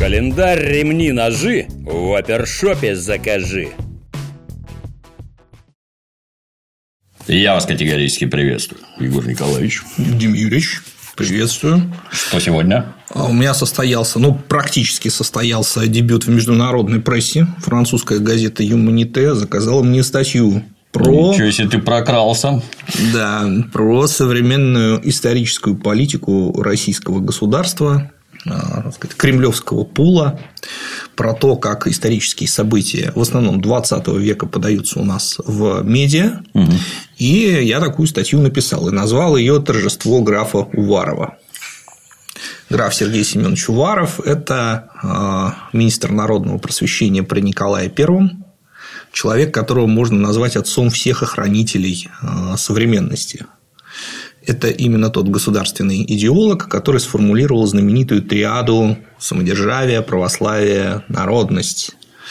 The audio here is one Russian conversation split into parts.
Календарь, ремни, ножи в опершопе закажи. Я вас категорически приветствую, Егор Николаевич. Дим Юрьевич, приветствую. Что сегодня? У меня практически состоялся дебют в международной прессе. Французская газета «Юманите» заказала мне статью про... Ничего себе, ты прокрался. Да, про современную историческую политику российского государства, кремлевского пула, про то, как исторические события в основном 20 века подаются у нас в медиа. Угу. И я такую статью написал и назвал ее «Торжество графа Уварова». Граф Сергей Семенович Уваров – это министр народного просвещения при Николае I, человек, которого можно назвать отцом всех охранителей современности. Это именно тот государственный идеолог, который сформулировал знаменитую триаду самодержавие, православие, народность.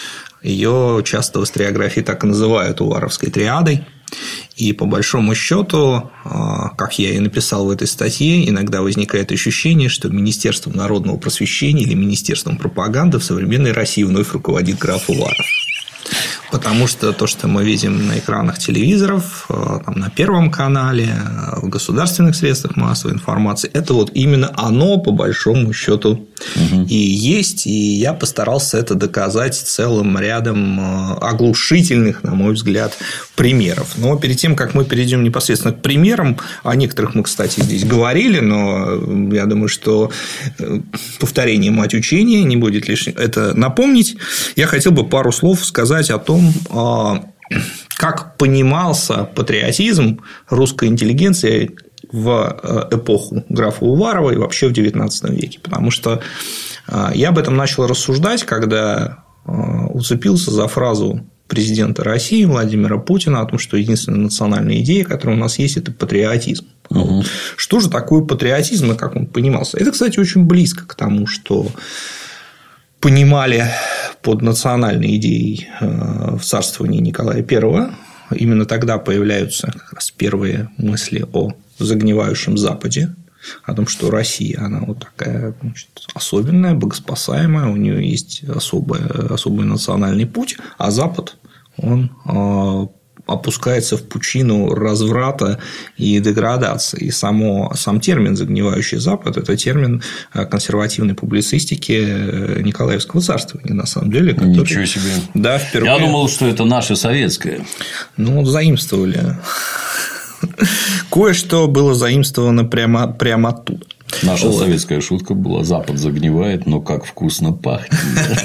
Ее часто в историографии так и называют Уваровской триадой. И по большому счету, как я и написал в этой статье, иногда возникает ощущение, что Министерством народного просвещения или Министерством пропаганды в современной России вновь руководит граф Уваров. Потому что то, что мы видим на экранах телевизоров, там, на Первом канале, в государственных средствах массовой информации, это вот именно оно, по большому счету, и есть. И я постарался это доказать целым рядом оглушительных, на мой взгляд, примеров. Но перед тем, как мы перейдем непосредственно к примерам, о некоторых мы, кстати, здесь говорили, но я думаю, что повторение – мать учения, не будет лишним это напомнить. Я хотел бы пару слов сказать о том, как понимался патриотизм русской интеллигенции в эпоху графа Уварова и вообще в XIX веке. Потому что я об этом начал рассуждать, когда уцепился за фразу президента России Владимира Путина о том, что единственная национальная идея, которая у нас есть, это патриотизм. Угу. Что же такое патриотизм и как он понимался? Это, кстати, очень близко к тому, что понимали под национальной идеей в царствовании Николая I. Именно тогда появляются как раз первые мысли о загнивающем Западе, о том, что Россия, она вот такая, значит, особенная, богоспасаемая, у нее есть особый национальный путь, а Запад, он опускается в пучину разврата и деградации. И сам термин «загнивающий Запад» – это термин консервативной публицистики Николаевского царствования, на самом деле. Который... Ничего себе. Да, впервые... Я думал, что это наше советское. Ну, заимствовали. Кое-что было заимствовано прямо оттуда. Наша советская шутка была: Запад загнивает, но как вкусно пахнет.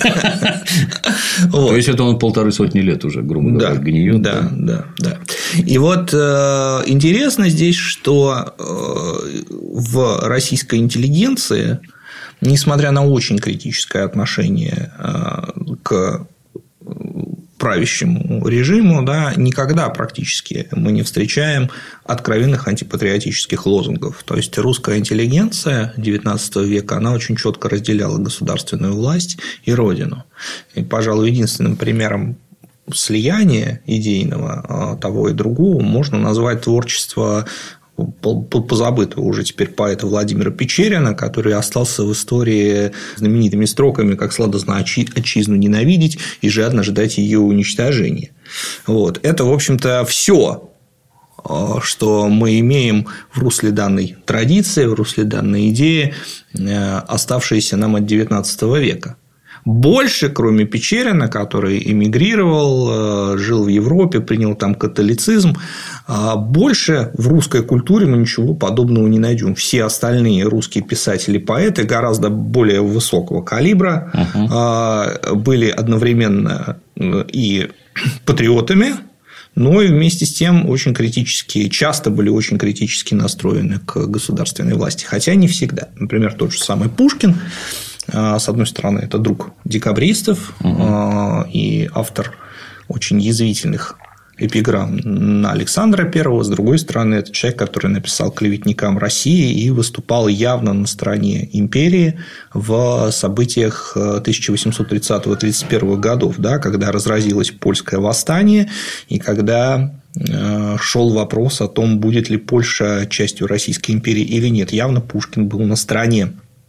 То есть это он 150 лет уже, грубо говоря, гниет. Да. И вот интересно здесь, что в российской интеллигенции, несмотря на очень критическое отношение к правящему режиму, да, никогда практически мы не встречаем откровенных антипатриотических лозунгов. То есть русская интеллигенция XIX века, она очень четко разделяла государственную власть и родину. И, пожалуй, единственным примером слияния идейного того и другого можно назвать творчество позабытого уже теперь поэта Владимира Печерина, который остался в истории знаменитыми строками: «Как сладостно отчизну ненавидеть и жадно ждать ее уничтожения». Вот. Это, в общем-то, все, что мы имеем в русле данной традиции, в русле данной идеи, оставшиеся нам от XIX века. Больше, кроме Печерина, который эмигрировал, жил в Европе, принял там католицизм, больше в русской культуре мы ничего подобного не найдем. Все остальные русские писатели, поэты гораздо более высокого калибра, были одновременно и патриотами, но и вместе с тем часто были очень критически настроены к государственной власти. Хотя не всегда. Например, тот же самый Пушкин. С одной стороны, это друг декабристов и автор очень язвительных эпиграмм на Александра I, с другой стороны, это человек, который написал клеветникам России и выступал явно на стороне империи в событиях 1830-31 годов, да, когда разразилось польское восстание и когда шел вопрос о том, будет ли Польша частью Российской империи или нет. Явно Пушкин был на стороне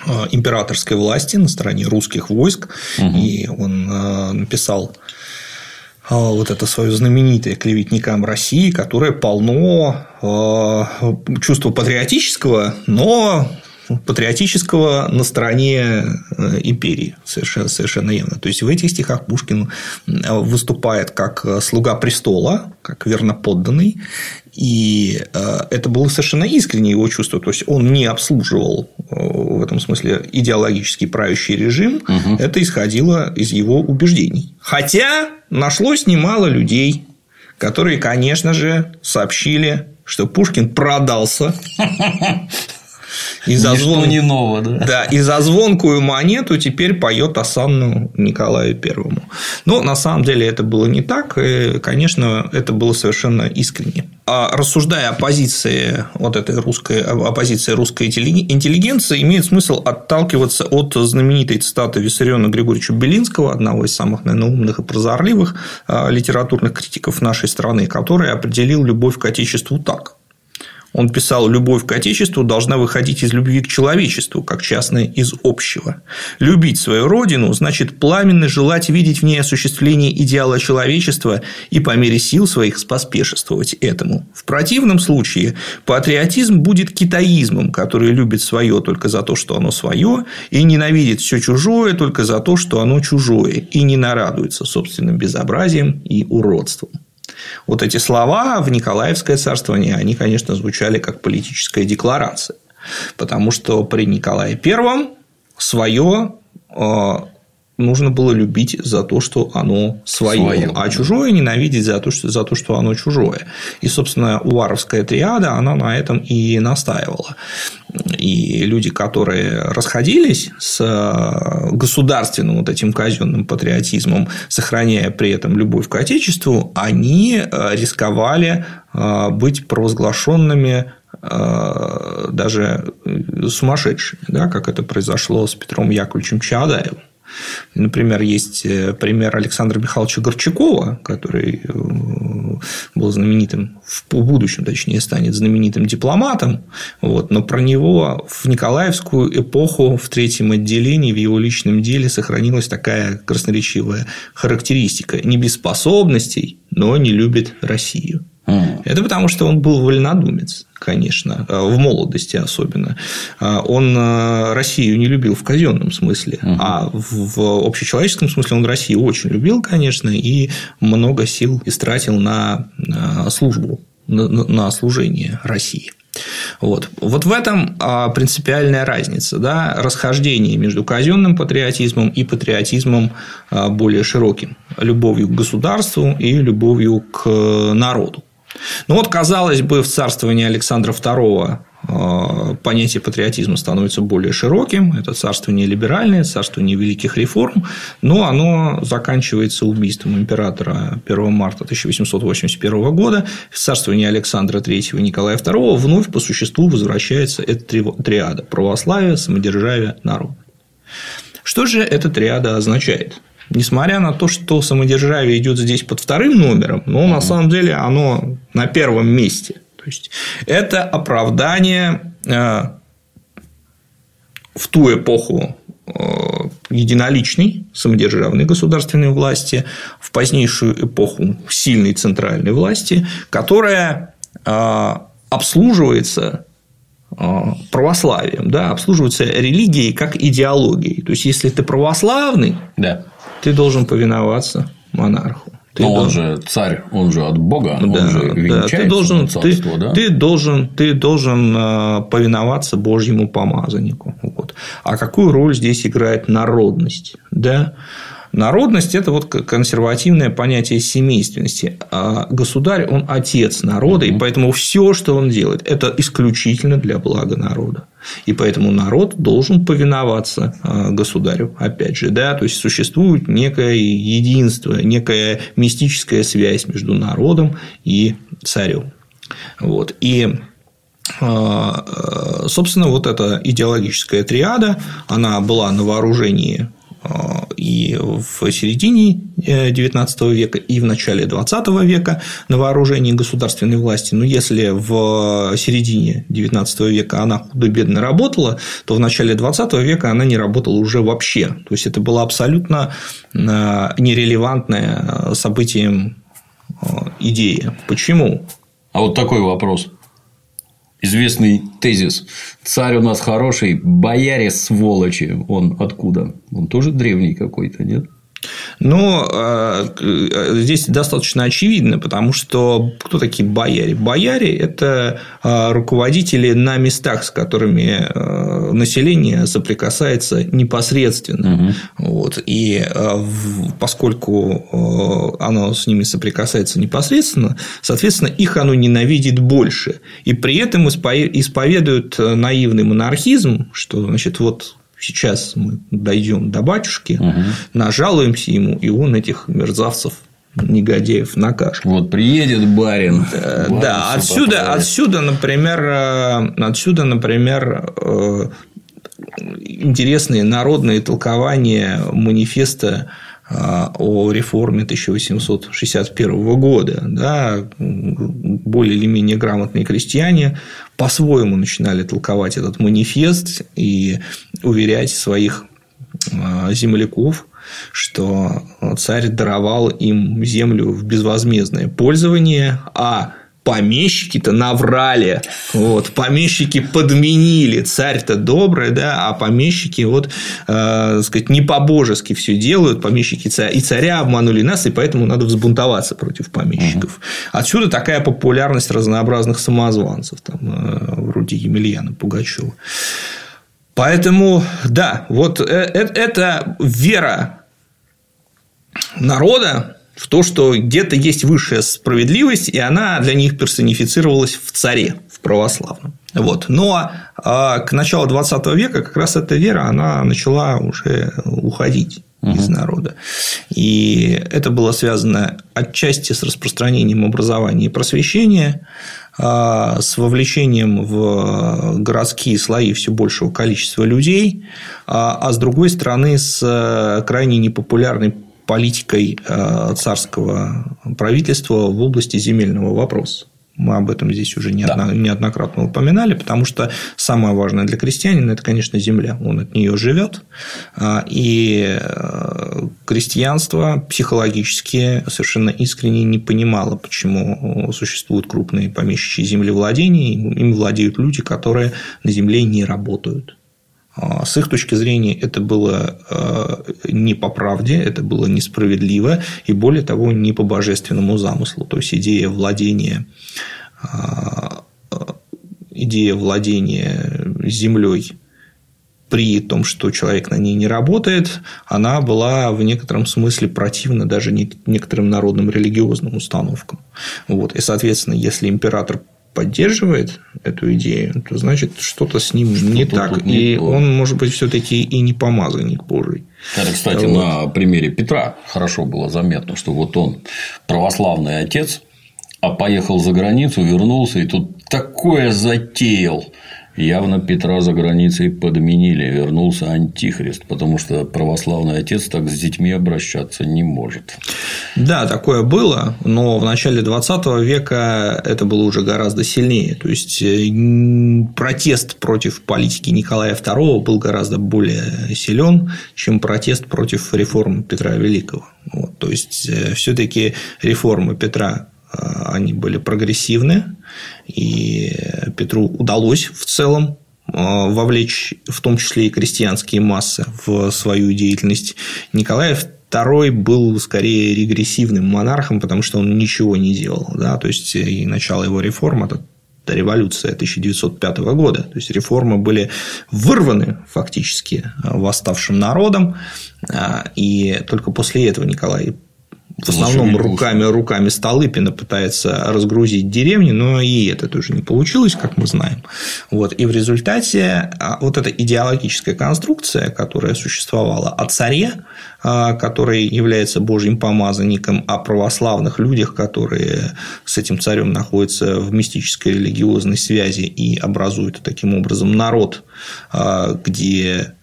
императорской власти, на стороне русских войск, и он написал вот это свое знаменитое «Клеветникам России», которое полно чувства патриотического, но патриотического на стороне империи совершенно явно. То есть в этих стихах Пушкин выступает как слуга престола, как верноподданный, и это было совершенно искреннее его чувство. То есть он не обслуживал в этом смысле идеологический правящий режим, это исходило из его убеждений. Хотя нашлось немало людей, которые, конечно же, сообщили, что Пушкин продался. И за звонкую монету теперь поет осанну Николаю Первому. Но на самом деле это было не так, и, конечно, это было совершенно искренне. А рассуждая о позиции вот этой русской интеллигенции, имеет смысл отталкиваться от знаменитой цитаты Виссариона Григорьевича Белинского, одного из самых, наверное, умных и прозорливых литературных критиков нашей страны, который определил любовь к Отечеству так. Он писал: «Любовь к Отечеству должна выходить из любви к человечеству, как частное из общего. Любить свою родину значит пламенно желать видеть в ней осуществление идеала человечества и по мере сил своих споспешествовать этому. В противном случае патриотизм будет китаизмом, который любит свое только за то, что оно свое, и ненавидит все чужое только за то, что оно чужое, и не нарадуется собственным безобразием и уродством». Вот эти слова в Николаевское царствование, они, конечно, звучали как политическая декларация, потому что при Николае I свое нужно было любить за то, что оно свое, а чужое ненавидеть за то, что оно чужое. И, собственно, Уваровская триада, она на этом и настаивала. И люди, которые расходились с государственным вот этим казенным патриотизмом, сохраняя при этом любовь к Отечеству, они рисковали быть провозглашенными даже сумасшедшими, да, как это произошло с Петром Яковлевичем Чаадаевым. Например, есть пример Александра Михайловича Горчакова, который был знаменитым, в будущем, точнее, станет знаменитым дипломатом, вот, но про него в Николаевскую эпоху в третьем отделении в его личном деле сохранилась такая красноречивая характеристика: не без способностей, но не любит Россию. Это потому, что он был вольнодумец, конечно, в молодости особенно. Он Россию не любил в казенном смысле, а в общечеловеческом смысле он Россию очень любил, конечно, и много сил истратил на службу, на служение России. Вот в этом принципиальная разница, да, расхождение между казенным патриотизмом и патриотизмом более широким, любовью к государству и любовью к народу. Ну вот, казалось бы, в царствовании Александра II понятие патриотизма становится более широким, это царствование либеральное, царствование великих реформ, но оно заканчивается убийством императора 1 марта 1881 года, в царствовании Александра III и Николая II вновь по существу возвращается эта триада – православие, самодержавие, народ. Что же эта триада означает? Несмотря на то, что самодержавие идет здесь под вторым номером, но на самом деле оно на первом месте. То есть это оправдание в ту эпоху единоличной самодержавной государственной власти, в позднейшую эпоху сильной центральной власти, которая обслуживается православием, да, обслуживается религией как идеологией. То есть, если ты православный, да, ты должен повиноваться монарху. Но он же царь, он же от Бога, он же венчается на царство, да? Ты должен повиноваться Божьему помазаннику. Вот. А какую роль здесь играет народность? Да? Народность – это вот консервативное понятие семейственности. А государь – он отец народа, и поэтому все, что он делает, это исключительно для блага народа. И поэтому народ должен повиноваться государю, опять же, да, то есть существует некое единство, некая мистическая связь между народом и царем. Вот. И, собственно, вот эта идеологическая триада, она была на вооружении и в середине XIX века, и в начале XX века на вооружении государственной власти. Но если в середине XIX века она худо-бедно работала, то в начале XX века она не работала уже вообще. То есть это было абсолютно нерелевантное событием идея. Почему? А вот такой вопрос. Известный тезис. Царь у нас хороший, бояре сволочи. Он откуда? Он тоже древний какой-то, нет? Но здесь достаточно очевидно, потому что кто такие бояре? Бояре – это руководители на местах, с которыми население соприкасается непосредственно. Вот. И поскольку оно с ними соприкасается непосредственно, соответственно, их оно ненавидит больше. И при этом исповедуют наивный монархизм, что, значит, вот сейчас мы дойдем до батюшки, нажалуемся ему, и он этих мерзавцев, негодяев накажет. Вот приедет барин. Да, отсюда, например, интересные народные толкования манифеста о реформе 1861 года. Да, более или менее грамотные крестьяне по-своему начинали толковать этот манифест и уверять своих земляков, что царь даровал им землю в безвозмездное пользование, а помещики-то наврали, вот, помещики подменили, царь-то добрый, да, а помещики вот, сказать, не по-божески все делают, помещики и царя обманули нас, и поэтому надо взбунтоваться против помещиков. Отсюда такая популярность разнообразных самозванцев, там, вроде Емельяна Пугачева. Поэтому, да, вот это вера народа в то, что где-то есть высшая справедливость, и она для них персонифицировалась в царе, в православном. Вот. Но к началу XX века как раз эта вера она начала уже уходить из народа. И это было связано отчасти с распространением образования и просвещения, с вовлечением в городские слои все большего количества людей, а с другой стороны, с крайне непопулярной политикой царского правительства в области земельного вопроса. Мы об этом здесь уже неоднократно упоминали, потому что самое важное для крестьянина – это, конечно, земля. Он от нее живет, и крестьянство психологически совершенно искренне не понимало, почему существуют крупные помещичьи землевладения, им владеют люди, которые на земле не работают. С их точки зрения это было не по правде, это было несправедливо и, более того, не по божественному замыслу. То есть идея владения землей при том, что человек на ней не работает, она была в некотором смысле противна даже некоторым народным религиозным установкам. Вот. И, соответственно, если император поддерживает эту идею, то значит что-то с ним не так, и он, может быть, все-таки и не помазанник Божий. Это, кстати, вот. На примере Петра хорошо было заметно, что вот он православный отец, а поехал за границу, вернулся, и тут такое затеял. Явно Петра за границей подменили, вернулся антихрист, потому что православный отец так с детьми обращаться не может. Да, такое было, но в начале XX века это было уже гораздо сильнее. То есть протест против политики Николая II был гораздо более силен, чем протест против реформы Петра Великого. Вот, то есть все-таки реформы Петра они были прогрессивны, и Петру удалось в целом вовлечь в том числе и крестьянские массы в свою деятельность. Николай II был скорее регрессивным монархом, потому что он ничего не делал. Да? То есть и начало его реформ – это революция 1905 года. То есть реформы были вырваны фактически восставшим народом, и только после этого Николай в основном руками Столыпина пытается разгрузить деревни, но и это тоже не получилось, как мы знаем. Вот. И в результате вот эта идеологическая конструкция, которая существовала о царе, который является Божьим помазанником, о православных людях, которые с этим царем находятся в мистической религиозной связи и образуют таким образом народ, где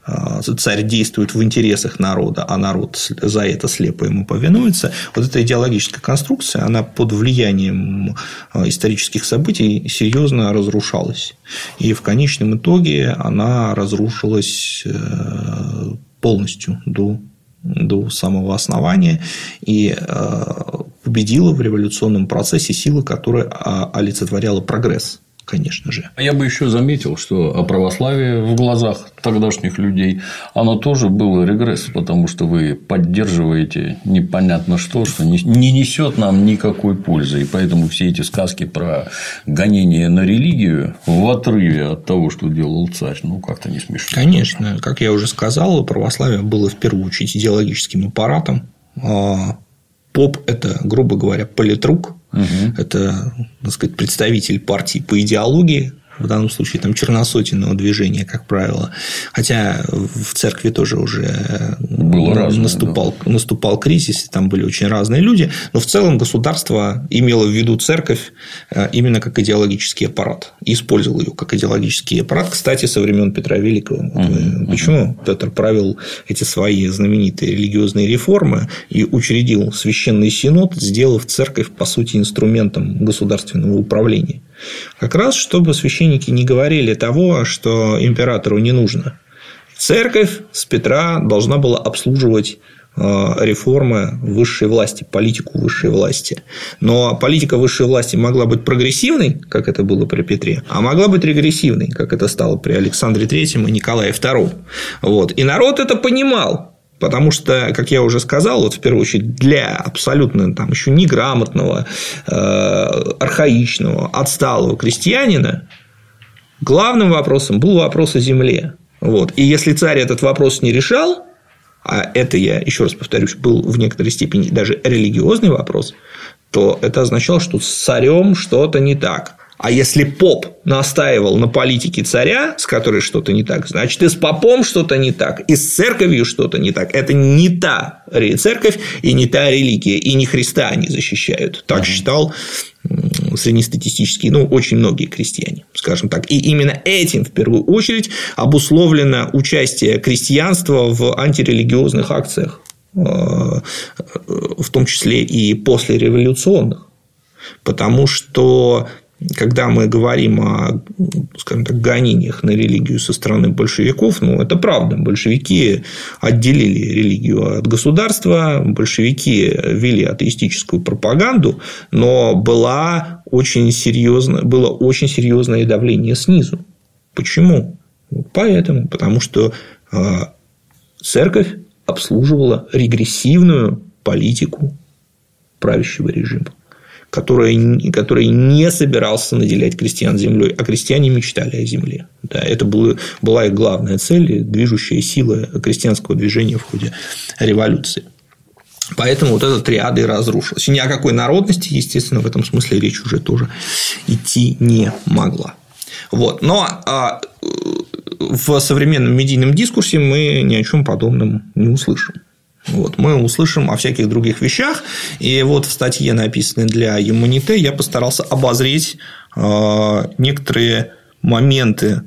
царь действует в интересах народа, а народ за это слепо ему повинуется. Вот эта идеологическая конструкция, она под влиянием исторических событий серьезно разрушалась. И в конечном итоге она разрушилась полностью до самого основания и победила в революционном процессе сила, которая олицетворяла прогресс. Конечно же. Я бы еще заметил, что православие в глазах тогдашних людей, оно тоже было регресс, потому что вы поддерживаете непонятно что не несет нам никакой пользы. И поэтому все эти сказки про гонение на религию в отрыве от того, что делал царь, как-то не смешно. Конечно, как я уже сказал, православие было в первую очередь идеологическим аппаратом. Поп – это, грубо говоря, политрук, это, так сказать, представитель партии по идеологии, в данном случае там черносотенного движения, как правило, хотя в церкви тоже уже наступал кризис, там были очень разные люди, но в целом государство имело в виду церковь именно как идеологический аппарат, и использовало ее как идеологический аппарат, кстати, со времен Петра Великого. Почему Петр провел эти свои знаменитые религиозные реформы и учредил священный синод, сделав церковь, по сути, инструментом государственного управления? Как раз, чтобы священники не говорили того, что императору не нужно. Церковь с Петра должна была обслуживать реформы высшей власти, политику высшей власти. Но политика высшей власти могла быть прогрессивной, как это было при Петре, а могла быть регрессивной, как это стало при Александре III и Николае II. И народ это понимал. Потому что, как я уже сказал, в первую очередь для абсолютно еще неграмотного, архаичного, отсталого крестьянина главным вопросом был вопрос о земле. И если царь этот вопрос не решал, а это, я еще раз повторюсь, был в некоторой степени даже религиозный вопрос, то это означало, что с царем что-то не так. А если поп настаивал на политике царя, с которой что-то не так, значит, и с попом что-то не так, и с церковью что-то не так. Это не та церковь и не та религия, и не Христа они защищают. Так считал среднестатистический, очень многие крестьяне, скажем так. И именно этим, в первую очередь, обусловлено участие крестьянства в антирелигиозных акциях, в том числе и послереволюционных. Потому что когда мы говорим о, скажем так, гонениях на религию со стороны большевиков, это правда. Большевики отделили религию от государства, большевики вели атеистическую пропаганду, но было очень серьезное давление снизу. Почему? Потому что церковь обслуживала регрессивную политику правящего режима, который не собирался наделять крестьян землей, а крестьяне мечтали о земле. Да, это была их главная цель, движущая сила крестьянского движения в ходе революции. Поэтому эта триада и разрушилась. И ни о какой народности, естественно, в этом смысле речь уже тоже идти не могла. Но в современном медийном дискурсе мы ни о чем подобном не услышим. Мы услышим о всяких других вещах. И в статье, написанной для Юманите, я постарался обозреть некоторые моменты,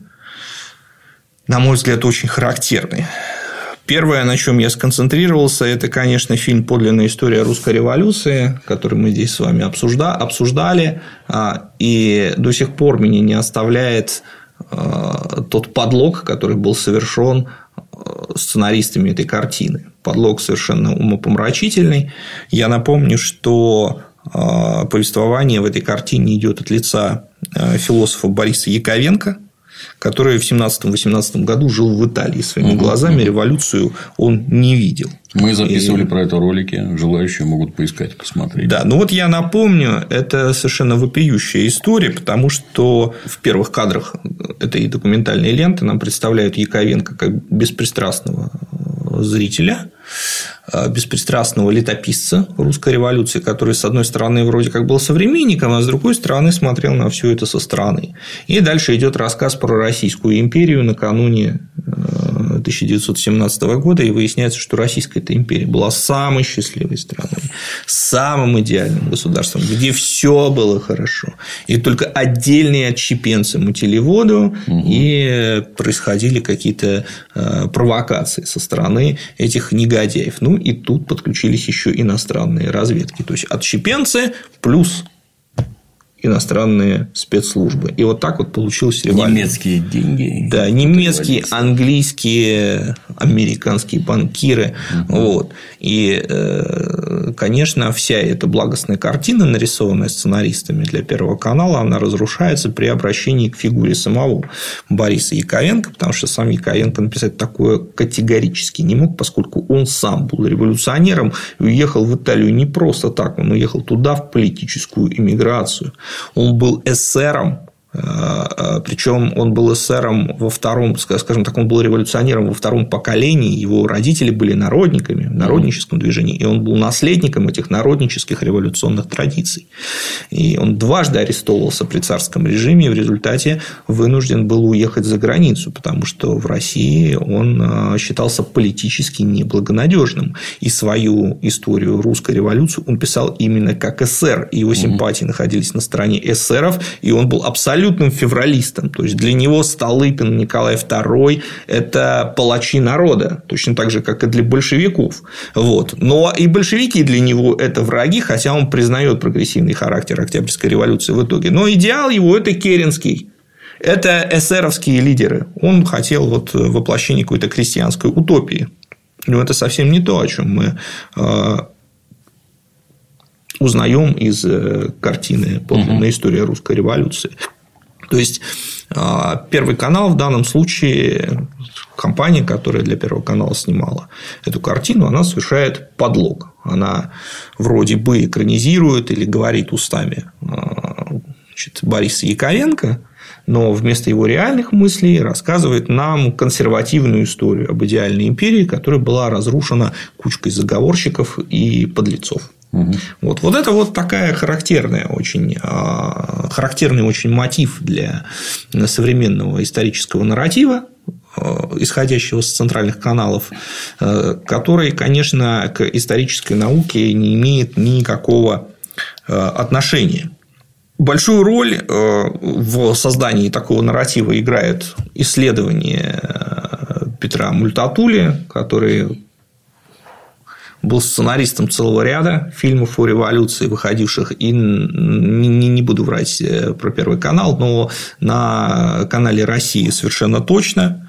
на мой взгляд, очень характерные. Первое, на чем я сконцентрировался, это, конечно, фильм «Подлинная история русской революции», который мы здесь с вами обсуждали. И до сих пор меня не оставляет тот подлог, который был совершен сценаристами этой картины. Подлог совершенно умопомрачительный. Я напомню, что повествование в этой картине идет от лица философа Бориса Яковенко, который в 17-18 году жил в Италии. Своими глазами революцию он не видел. Мы записывали про это ролики, желающие могут поискать, посмотреть. Да, я напомню, это совершенно вопиющая история, потому что в первых кадрах этой документальной ленты нам представляют Яковенко как беспристрастного зрителя, беспристрастного летописца русской революции, который, с одной стороны, вроде как был современником, а с другой стороны, смотрел на все это со стороны. И дальше идет рассказ про Российскую империю накануне 1917 года, и выясняется, что Российская империя была самой счастливой страной, самым идеальным государством, где все было хорошо, и только отдельные отщепенцы мутили воду, и происходили какие-то провокации со стороны этих негодяев. Ну, и тут подключились еще иностранные разведки, то есть отщепенцы плюс иностранные спецслужбы. И вот так вот получилась революция. Немецкие деньги. Да, немецкие, английские, американские банкиры. Вот. И, конечно, вся эта благостная картина, нарисованная сценаристами для Первого канала, она разрушается при обращении к фигуре самого Бориса Яковенко, потому что сам Яковенко написать такое категорически не мог, поскольку он сам был революционером и уехал в Италию не просто так, он уехал туда в политическую эмиграцию. Он был эсером, причем он был эсером во втором, скажем так, он был революционером во втором поколении, его родители были народниками в народническом движении, и он был наследником этих народнических революционных традиций. И он дважды арестовывался при царском режиме, и в результате вынужден был уехать за границу, потому что в России он считался политически неблагонадежным, и свою историю русской революции он писал именно как эсер, и его симпатии находились на стороне эсеров, и он был абсолютным февралистом. То есть для него Столыпин, Николай II – это палачи народа, точно так же, как и для большевиков. Вот. Но и большевики для него – это враги, хотя он признает прогрессивный характер Октябрьской революции в итоге. Но идеал его – это Керенский. Это эсеровские лидеры. Он хотел вот воплощения какой-то крестьянской утопии. Но это совсем не то, о чем мы узнаем из картины «Подлинная история русской революции». То есть Первый канал в данном случае, компания, которая для Первого канала снимала эту картину, она совершает подлог. Она вроде бы экранизирует или говорит устами Бориса Яковенко, но вместо его реальных мыслей рассказывает нам консервативную историю об идеальной империи, которая была разрушена кучкой заговорщиков и подлецов. Вот это вот такая характерный очень мотив для современного исторического нарратива, исходящего с центральных каналов, который, конечно, к исторической науке не имеет никакого отношения. Большую роль в создании такого нарратива играет исследование Петра Мультатули, который был сценаристом целого ряда фильмов о революции, выходивших, и не буду врать про Первый канал, но на канале России совершенно точно.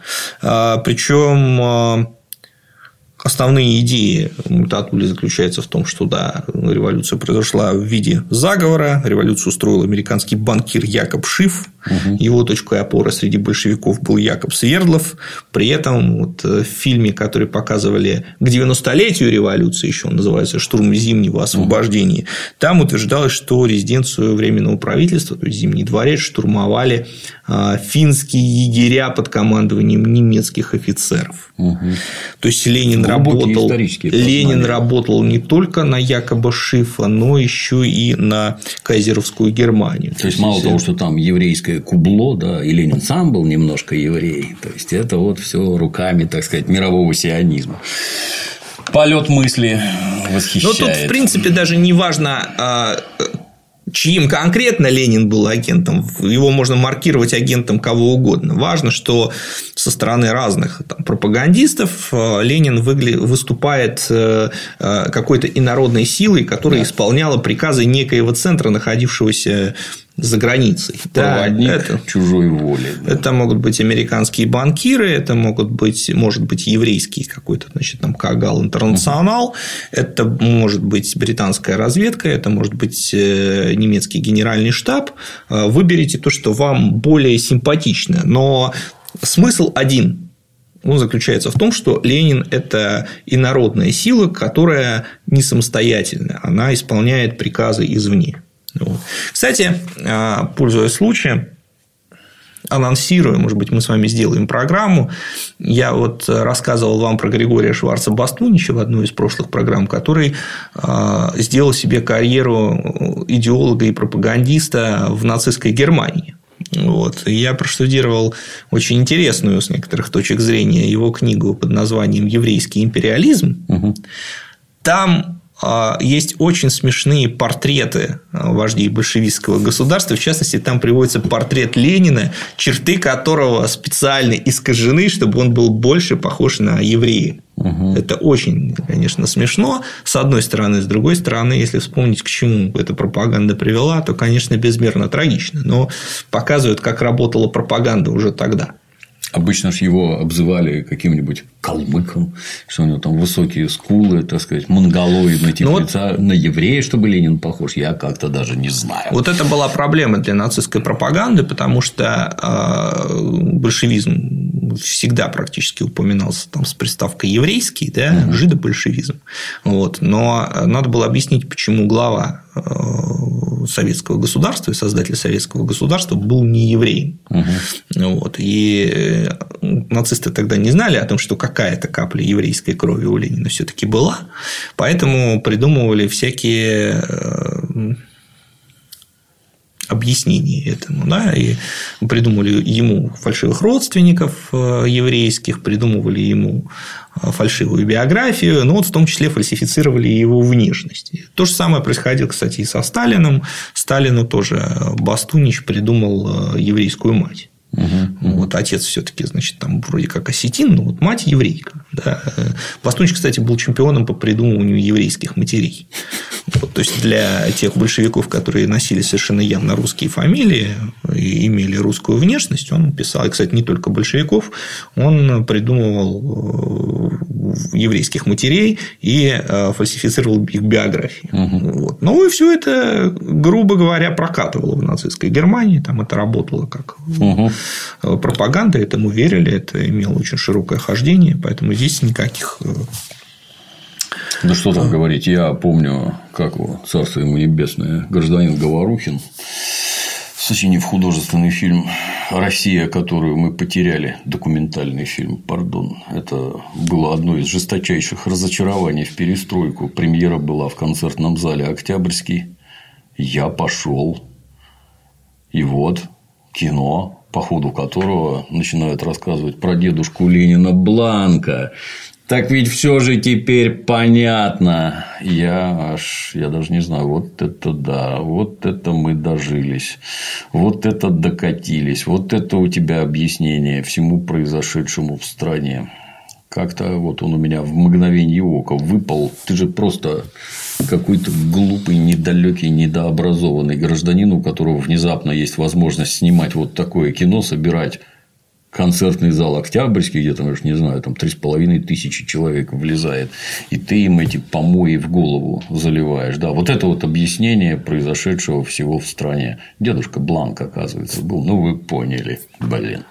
Причем основные идеи Мультатули заключаются в том, что да, революция произошла в виде заговора, революцию устроил американский банкир Якоб Шиф, его точкой опоры среди большевиков был Якоб Свердлов. При этом в фильме, который показывали к 90-летию революции, еще он называется «Штурм зимнего освобождения», там утверждалось, что резиденцию Временного правительства, то есть Зимний дворец, штурмовали финские егеря под командованием немецких офицеров. То есть Ленин работал не только на Якоба Шифа, но еще и на кайзеровскую Германию. То есть мало того, что там еврейское кубло, да, и Ленин сам был немножко еврей, то есть это вот все руками, так сказать, мирового сионизма. Полет мысли восхищает. Но тут, в принципе, даже не важно, чьим конкретно Ленин был агентом, его можно маркировать агентом кого угодно. Важно, что со стороны разных пропагандистов Ленин выступает какой-то инородной силой, которая исполняла приказы некоего центра, находившегося за границей. Проводник чужой воли. Да. Это могут быть американские банкиры, это может быть еврейский какой-то, там, Кагал Интернационал, это может быть британская разведка, это может быть немецкий генеральный штаб. Выберите то, что вам более симпатично. Но смысл один. Он заключается в том, что Ленин – это инородная сила, которая не самостоятельна, она исполняет приказы извне. Вот. Кстати, пользуясь случаем, анонсирую, может быть, мы с вами сделаем программу. Я рассказывал вам про Григория Шварца-Бастунича в одной из прошлых программ, который сделал себе карьеру идеолога и пропагандиста в нацистской Германии. Вот. И я проштудировал очень интересную с некоторых точек зрения его книгу под названием «Еврейский империализм». Угу. Там есть очень смешные портреты вождей большевистского государства. В частности, там приводится портрет Ленина, черты которого специально искажены, чтобы он был больше похож на еврея. Угу. Это очень, конечно, смешно, с одной стороны. С другой стороны, если вспомнить, к чему эта пропаганда привела, то, конечно, безмерно трагично. Но показывает, как работала пропаганда уже тогда. Обычно же его обзывали каким-нибудь калмыком, что у него там высокие скулы, так сказать, монголоидный тип лица. На еврея, чтобы Ленин похож, я как-то даже не знаю. Вот это была проблема для нацистской пропаганды, потому что большевизм всегда практически упоминался там с приставкой еврейский, да, жидобольшевизм. Вот. Но надо было объяснить, почему глава советского государства и создатель советского государства был не евреем. Вот. И нацисты тогда не знали о том, что какая-то капля еврейской крови у Ленина все-таки была, поэтому придумывали всякие объяснения этому, да, и придумали ему фальшивых родственников еврейских, придумывали ему фальшивую биографию, но вот в том числе фальсифицировали его внешность. То же самое происходило, кстати, и со Сталиным. Сталину тоже Бастунич придумал еврейскую мать. Вот отец все-таки, значит, там вроде как осетин, но вот мать еврейка. Да. Бастунич, кстати, был чемпионом по придумыванию еврейских матерей. Вот, то есть для тех большевиков, которые носили совершенно явно русские фамилии и имели русскую внешность, он писал, и, кстати, не только большевиков, он придумывал еврейских матерей и фальсифицировал их биографии. Вот. Ну и все это, грубо говоря, прокатывало в нацистской Германии, там это работало как пропаганда, этому верили, это имело очень широкое хождение, поэтому здесь никаких. Да что там говорить, я помню, как его, царство ему небесное, гражданин Говорухин, сочинив художественный фильм «Россия, которую мы потеряли», документальный фильм, пардон, это было одно из жесточайших разочарований в перестройку. Премьера была в концертном зале «Октябрьский», я пошел, и вот кино, по ходу которого начинают рассказывать про дедушку Ленина Бланка. Так ведь все же теперь понятно. Я даже не знаю, вот это да, вот это мы дожились, вот это докатились, вот это у тебя объяснение всему произошедшему в стране. Как-то вот он у меня в мгновение ока выпал. Ты же просто какой-то глупый, недалекий, недообразованный гражданин, у которого внезапно есть возможность снимать вот такое кино, собирать концертный зал «Октябрьский», где там, я не знаю, там 3500 человек влезает, и ты им эти помои в голову заливаешь. Да, вот это вот объяснение произошедшего всего в стране. Дедушка Бланк, оказывается, был. Ну, вы поняли, блин.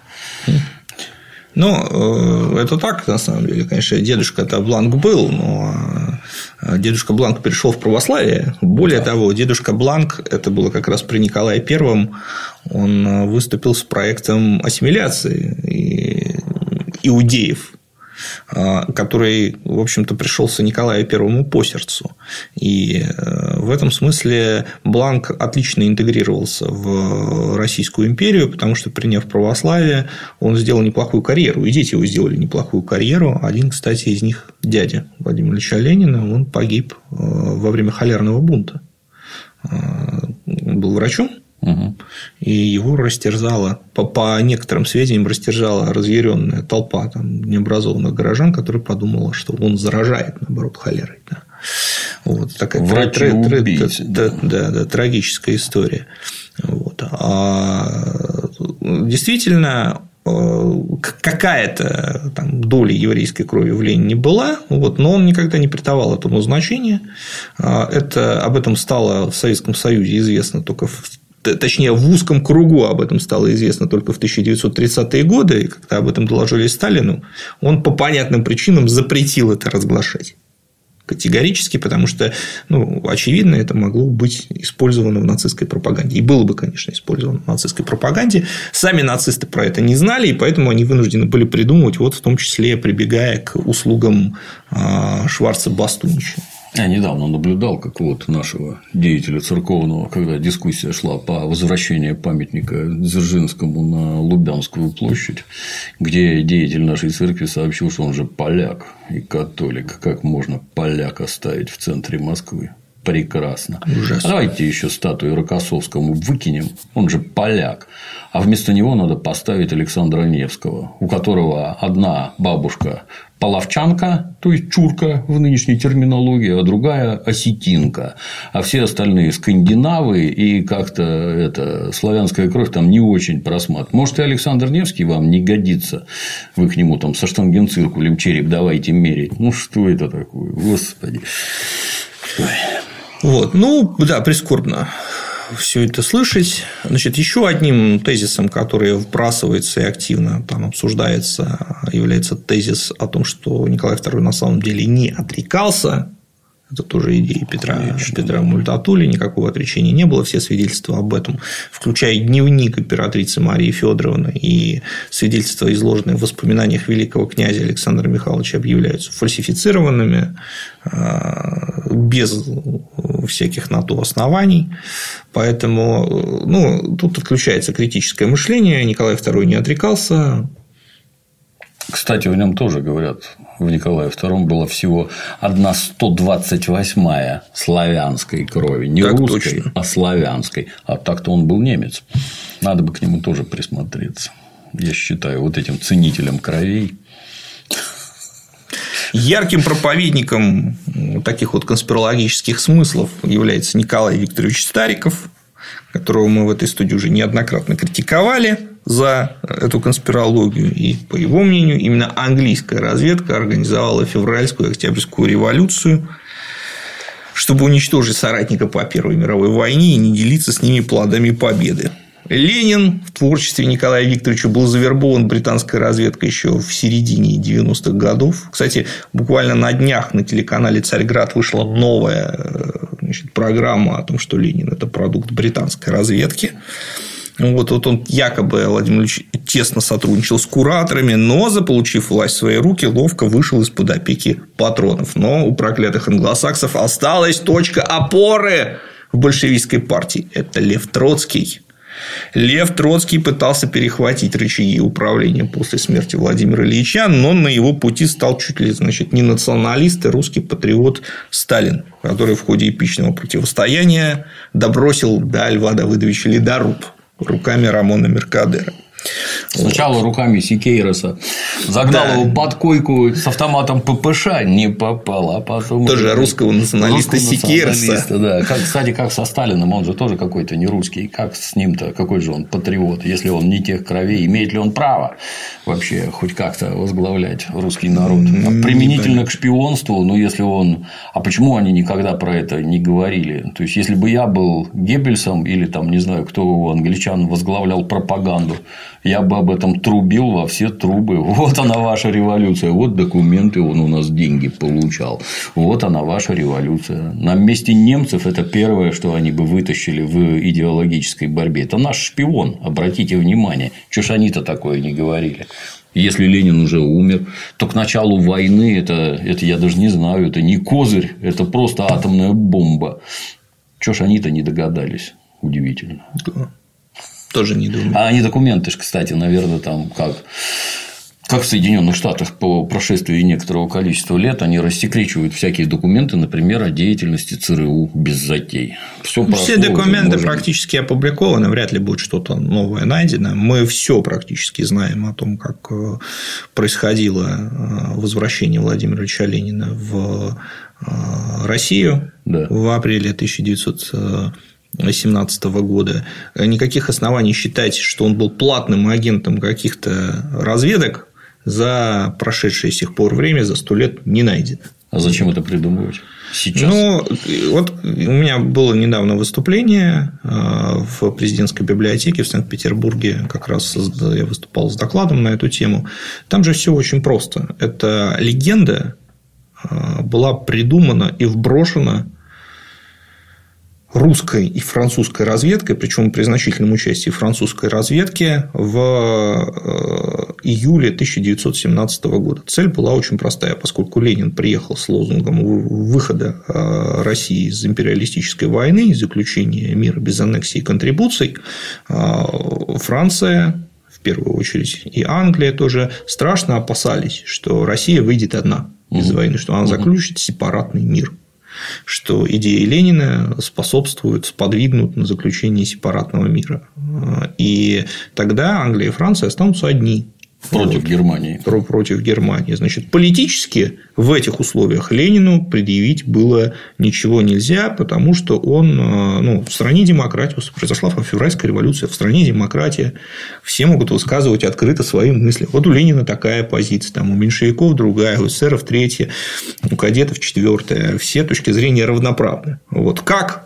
Ну, это так, на самом деле, конечно, дедушка-то Бланк был, но дедушка Бланк перешел в православие. Более того, дедушка Бланк, это было как раз при Николае Первом, он выступил с проектом ассимиляции иудеев, который, в общем-то, пришелся Николаю Первому по сердцу. И в этом смысле Бланк отлично интегрировался в Российскую империю, потому что, приняв православие, он сделал неплохую карьеру. И дети его сделали неплохую карьеру. Один, кстати, из них дядя Владимира Ильича Ленина, он погиб во время холерного бунта. Он был врачом. И его растерзала, по некоторым сведениям, растерзала разъяренная толпа там, необразованных горожан, которая подумала, что он заражает, наоборот, холерой. Да. Вот такая трагическая история. Вот. Действительно, какая-то там доля еврейской крови в Ленине была, вот, но он никогда не придавал этому значения. Об этом стало в Советском Союзе известно только точнее, в узком кругу об этом стало известно только в 1930-е годы, и когда об этом доложили Сталину, он по понятным причинам запретил это разглашать. Категорически, потому что, очевидно, это могло быть использовано в нацистской пропаганде. И было бы, конечно, использовано в нацистской пропаганде. Сами нацисты про это не знали, и поэтому они вынуждены были придумывать, вот в том числе прибегая к услугам Шварца Бастунича. Я недавно наблюдал, как вот нашего деятеля церковного, когда дискуссия шла по возвращению памятника Дзержинскому на Лубянскую площадь, где деятель нашей церкви сообщил, что он же поляк и католик. Как можно поляка ставить в центре Москвы? Прекрасно. Ужасно. Давайте еще статую Рокоссовскому выкинем, он же поляк. А вместо него надо поставить Александра Невского, у которого одна бабушка половчанка, то есть чурка в нынешней терминологии, а другая осетинка. А все остальные скандинавы и как-то славянская кровь там не очень просматривает. Может, и Александр Невский вам не годится, вы к нему там со штангенциркулем череп давайте мерить. Ну что это такое, господи. Вот, ну да, прискорбно все это слышать. Значит, еще одним тезисом, который вбрасывается и активно там обсуждается, является тезис о том, что Николай II на самом деле не отрекался. Это тоже идея Петра Мультатули, никакого отречения не было, все свидетельства об этом, включая дневник императрицы Марии Федоровны и свидетельства, изложенные в воспоминаниях великого князя Александра Михайловича, объявляются фальсифицированными, без всяких на то оснований. Поэтому тут отключается критическое мышление, Николай II не отрекался. Кстати, в нем тоже говорят, в Николае II было всего 1/128 славянской крови. Не так русской, точно. А славянской. А так-то он был немец. Надо бы к нему тоже присмотреться. Я считаю, вот этим ценителем кровей. Ярким проповедником таких вот конспирологических смыслов является Николай Викторович Стариков, которого мы в этой студии уже неоднократно критиковали за эту конспирологию. И, по его мнению, именно английская разведка организовала февральскую и октябрьскую революцию, чтобы уничтожить соратника по Первой мировой войне и не делиться с ними плодами победы. Ленин в творчестве Николая Викторовича был завербован британской разведкой еще в середине 90-х годов. Кстати, буквально на днях на телеканале «Царьград» вышла новая программа о том, что Ленин – это продукт британской разведки. Вот он якобы, Владимир Ильич, тесно сотрудничал с кураторами, но, заполучив власть в свои руки, ловко вышел из-под опеки патронов. Но у проклятых англосаксов осталась точка опоры в большевистской партии – это Лев Троцкий. Лев Троцкий пытался перехватить рычаги управления после смерти Владимира Ильича, но на его пути стал чуть ли не националист и русский патриот Сталин, который в ходе эпичного противостояния добросил до Льва Давыдовича ледоруб руками Рамона Меркадера. Сначала руками Сикейроса загнал его под койку с автоматом ППШ, не попал, а потом тоже русского националиста Сикейроса. Да. Кстати, как со Сталиным, он же тоже какой-то не русский. Как с ним-то, какой же он патриот, если он не тех кровей, имеет ли он право вообще хоть как-то возглавлять русский народ? Применительно к шпионству, если он. А почему они никогда про это не говорили? То есть, если бы я был Геббельсом или там, не знаю, кто у англичан возглавлял пропаганду, я бы об этом трубил во все трубы. Вот она ваша революция, вот документы, он у нас деньги получал. Вот она ваша революция. На месте немцев это первое, что они бы вытащили в идеологической борьбе. Это наш шпион, обратите внимание. Чего ж они-то такое не говорили? Если Ленин уже умер, то к началу войны это я даже не знаю, это не козырь, это просто атомная бомба. Чего ж они-то не догадались? Удивительно. Тоже не думаю. А они документы, кстати, наверное, там как в Соединенных Штатах по прошествии некоторого количества лет они рассекречивают всякие документы, например, о деятельности ЦРУ без затей. Все документы практически опубликованы, вряд ли будет что-то новое найдено. Мы все практически знаем о том, как происходило возвращение Владимира Ильича Ленина в Россию в апреле 1918 года. Никаких оснований считать, что он был платным агентом каких-то разведок за прошедшее с тех пор время, за 100 лет не найдено. А зачем это придумывать сейчас? Вот у меня было недавно выступление в президентской библиотеке в Санкт-Петербурге, как раз я выступал с докладом на эту тему. Там же все очень просто. Эта легенда была придумана и вброшена русской и французской разведкой, причем при значительном участии французской разведки в июле 1917 года. Цель была очень простая, поскольку Ленин приехал с лозунгом выхода России из империалистической войны и заключения мира без аннексий и контрибуций, Франция, в первую очередь, и Англия тоже страшно опасались, что Россия выйдет одна из войны, что она заключит сепаратный мир, что идеи Ленина сподвигнут на заключение сепаратного мира. И тогда Англия и Франция останутся одни. Против Германии. Против Германии. Значит, политически в этих условиях Ленину предъявить было ничего нельзя, потому что он в стране демократии, произошла февральская революция, в стране демократия, все могут высказывать открыто свои мысли. Вот у Ленина такая позиция, там, у меньшевиков другая, у эсеров третья, у кадетов четвертая. Все точки зрения равноправны. Вот как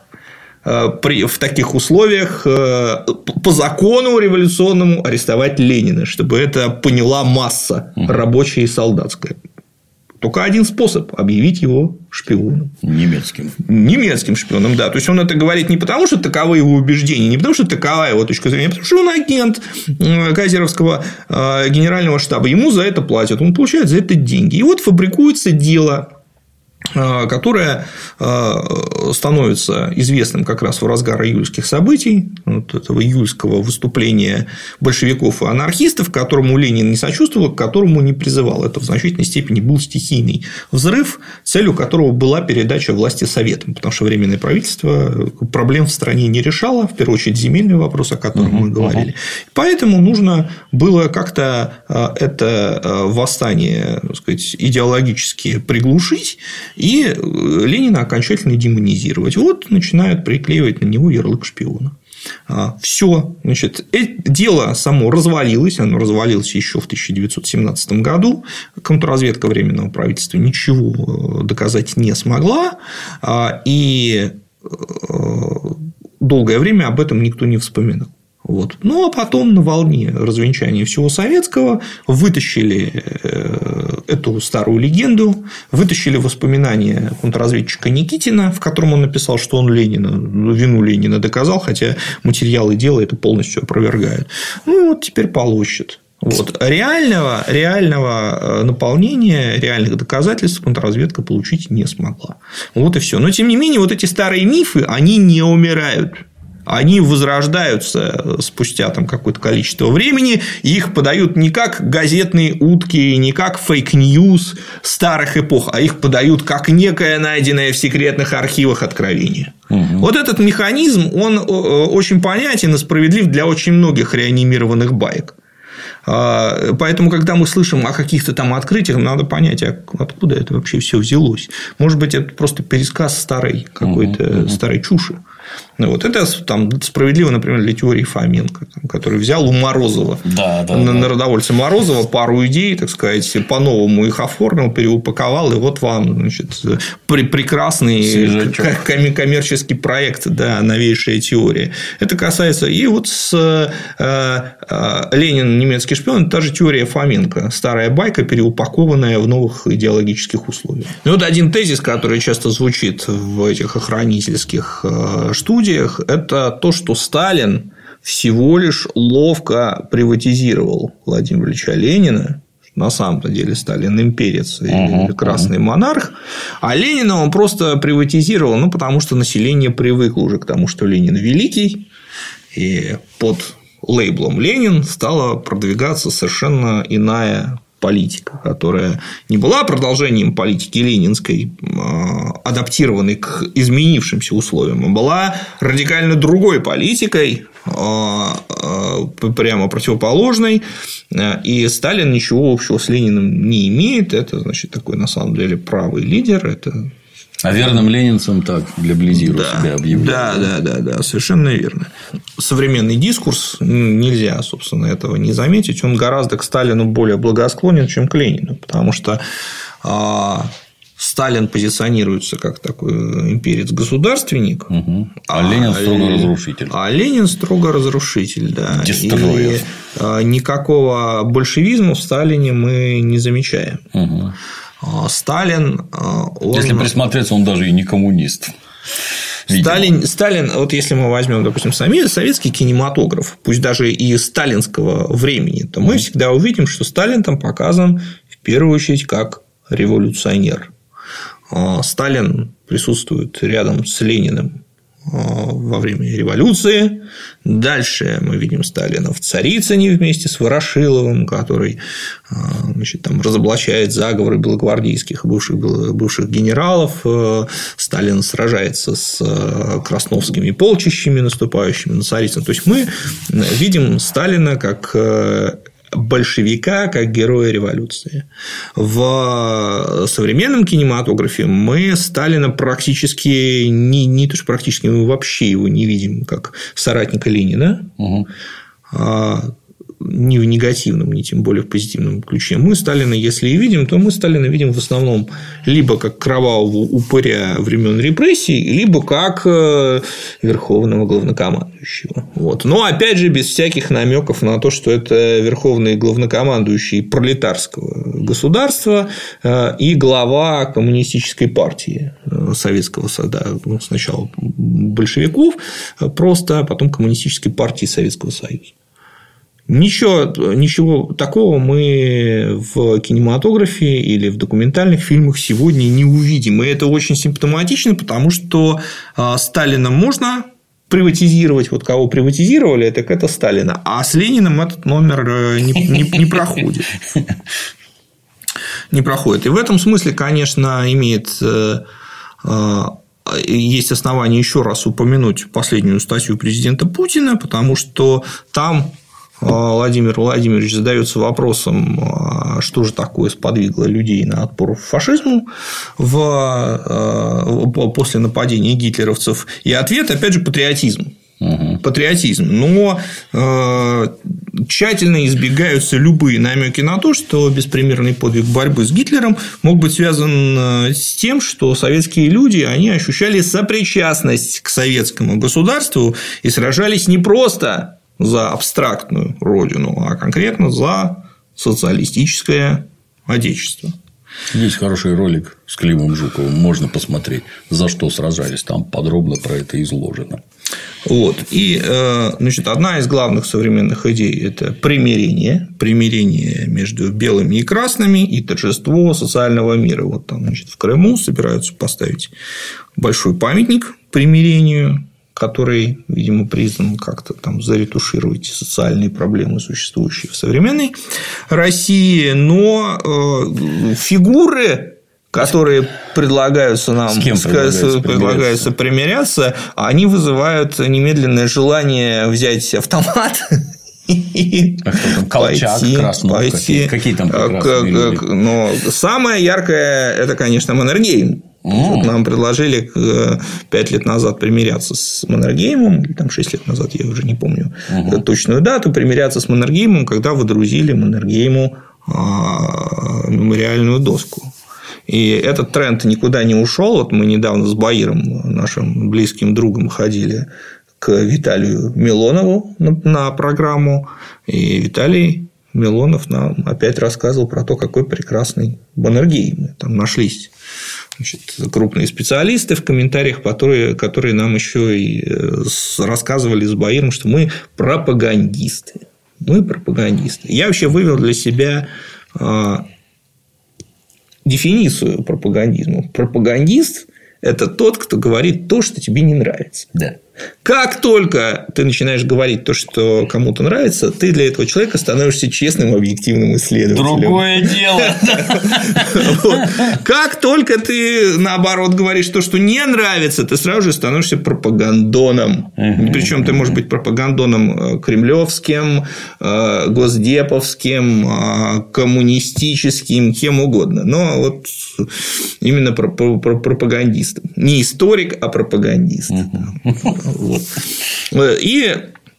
в таких условиях по закону революционному арестовать Ленина, чтобы это поняла масса рабочая и солдатская? Только один способ – объявить его шпионом. Немецким шпионом, да. То есть он это говорит не потому, что таковы его убеждения, не потому, что такова его точка зрения, а потому что он агент кайзеровского генерального штаба. Ему за это платят, он получает за это деньги. И вот фабрикуется дело, которое становится известным как раз в разгар июльских событий, вот этого июльского выступления большевиков и анархистов, к которому Ленин не сочувствовал, к которому не призывал. Это в значительной степени был стихийный взрыв, целью которого была передача власти советам, потому что Временное правительство проблем в стране не решало, в первую очередь земельный вопрос, о котором мы говорили. Поэтому нужно было как-то это восстание, так сказать, идеологически приглушить и Ленина окончательно демонизировать. Вот начинают приклеивать на него ярлык шпиона. Все, значит, дело само развалилось, оно развалилось еще в 1917 году. Контрразведка Временного правительства ничего доказать не смогла, и долгое время об этом никто не вспоминал. Вот. Ну, а потом на волне развенчания всего советского вытащили эту старую легенду, вытащили воспоминания контрразведчика Никитина, в котором он написал, что он вину Ленина доказал, хотя материалы дела это полностью опровергают. Ну, вот теперь полощет. Вот. Реального наполнения, реальных доказательств контрразведка получить не смогла. Вот и все. Но, тем не менее, вот эти старые мифы, они не умирают. Они возрождаются спустя там какое-то количество времени, и их подают не как газетные утки, не как фейк-ньюс старых эпох, а их подают как некое найденное в секретных архивах откровение. Вот этот механизм, он очень понятен и справедлив для очень многих реанимированных баек. Поэтому, когда мы слышим о каких-то там открытиях, надо понять, откуда это вообще все взялось. Может быть, это просто пересказ старой какой-то старой чуши. Вот. Это там справедливо, например, для теории Фоменко, который взял у Морозова, народовольца Морозова, пару идей, так сказать, по-новому их оформил, переупаковал, и вот вам, значит, прекрасный коммерческий проект, да, новейшая теория. Это касается и вот с Ленин, немецкий шпион, это та же теория Фоменко, старая байка, переупакованная в новых идеологических условиях. И вот один тезис, который часто звучит в этих охранительских студиях, это то, что Сталин всего лишь ловко приватизировал Владимира Ильича Ленина. На самом-то деле Сталин имперец и красный монарх, а Ленина он просто приватизировал, потому что население привыкло уже к тому, что Ленин великий, и под лейблом Ленин стала продвигаться совершенно иная политика, которая не была продолжением политики ленинской, адаптированной к изменившимся условиям, а была радикально другой политикой, прямо противоположной, и Сталин ничего общего с Лениным не имеет. Это, значит, такой на самом деле правый лидер. Это... А верным ленинцам так для Близиру себя объявляют. Да, совершенно верно. Современный дискурс, нельзя, собственно, этого не заметить, он гораздо к Сталину более благосклонен, чем к Ленину, потому что Сталин позиционируется как такой имперец-государственник, а Ленин строго разрушитель. А Ленин строго разрушитель, да. Дестройер. И никакого большевизма в Сталине мы не замечаем. Сталин… Если присмотреться, он даже и не коммунист. Сталин, вот если мы возьмем, допустим, советский кинематограф, пусть даже и сталинского времени, то мы всегда увидим, что Сталин там показан в первую очередь как революционер. Сталин присутствует рядом с Лениным во время революции. Дальше мы видим Сталина в Царицыне вместе с Ворошиловым, который, значит, там разоблачает заговоры белогвардейских бывших генералов. Сталин сражается с красновскими полчищами, наступающими на Царицын. То есть мы видим Сталина как большевика, как героя революции. В современном кинематографе мы Сталина практически не то, что практически, мы вообще его не видим как соратника Ленина, ни в негативном, ни тем более в позитивном ключе. Мы Сталина, если и видим, то мы Сталина видим в основном либо как кровавого упыря времен репрессий, либо как верховного главнокомандующего. Вот. Но опять же, без всяких намеков на то, что это верховный главнокомандующий пролетарского государства и глава коммунистической партии Советского Союза. Сначала большевиков просто, а потом коммунистической партии Советского Союза. Ничего такого мы в кинематографе или в документальных фильмах сегодня не увидим. И это очень симптоматично, потому что Сталина можно приватизировать. Вот кого приватизировали, так это Сталина. А с Лениным этот номер не проходит. Не проходит. И в этом смысле, конечно, есть основания еще раз упомянуть последнюю статью президента Путина, потому что там Владимир Владимирович задается вопросом, что же такое сподвигло людей на отпор фашизму после нападения гитлеровцев. И ответ, опять же, патриотизм. Патриотизм. Но тщательно избегаются любые намеки на то, что беспримерный подвиг борьбы с Гитлером мог быть связан с тем, что советские люди они ощущали сопричастность к советскому государству и сражались не просто за абстрактную родину, а конкретно за социалистическое отечество. Есть хороший ролик с Климом Жуковым, можно посмотреть, за что сражались, там подробно про это изложено. Вот. И, значит, одна из главных современных идей – это примирение между белыми и красными и торжество социального мира. Вот там, значит, в Крыму собираются поставить большой памятник примирению, который, видимо, призван как-то там заретушировать социальные проблемы, существующие в современной России, но фигуры, которые предлагаются нам, предлагаются примиряться, они вызывают немедленное желание взять автомат и Колчак, Краснов, какие там прекрасные люди. Но самое яркое – это, конечно, Маннергейм. Вот нам предложили 5 лет назад примиряться с Маннергеймом, или там 6 лет назад, я уже не помню точную дату, примиряться с Маннергеймом, когда водрузили Маннергейму мемориальную доску. И этот тренд никуда не ушел. Вот мы недавно с Баиром, нашим близким другом, ходили к Виталию Милонову на программу, и Виталий Милонов нам опять рассказывал про то, какой прекрасный Маннергейм. Там нашлись, значит, крупные специалисты в комментариях, которые нам еще и рассказывали с Баиром, что мы пропагандисты. Я вообще вывел для себя дефиницию пропагандизма. Пропагандист – это тот, кто говорит то, что тебе не нравится. Да. Как только ты начинаешь говорить то, что кому-то нравится, ты для этого человека становишься честным, объективным исследователем. Другое дело. Как только ты, наоборот, говоришь то, что не нравится, ты сразу же становишься пропагандоном. Причем ты можешь быть пропагандоном кремлевским, госдеповским, коммунистическим, кем угодно. Но вот именно пропагандист. Не историк, а пропагандист. Вот. И